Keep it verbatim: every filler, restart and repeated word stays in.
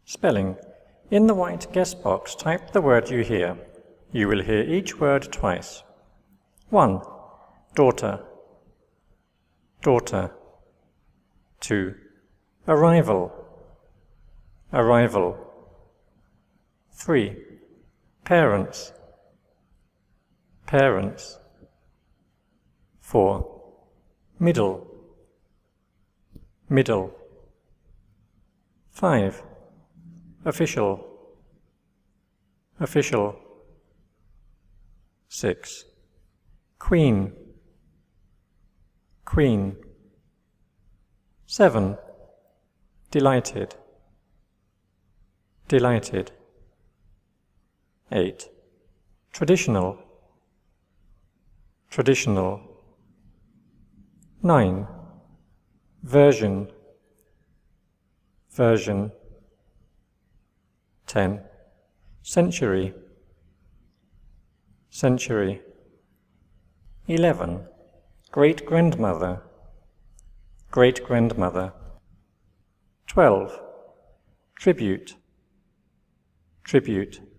Spelling. In the white guess box, type the word you hear. You will hear each word twice. one. Daughter. Daughter. two. Arrival. Arrival. three. Parents. Parents. four. Middle. Middle. five. Official. Official. six. Queen. Queen. seven. Delighted. Delighted. eight. Traditional. Traditional. nine. Version. Version. ten. Century. Century. eleven. Great-grandmother. Great-grandmother. twelve. Tribute. Tribute.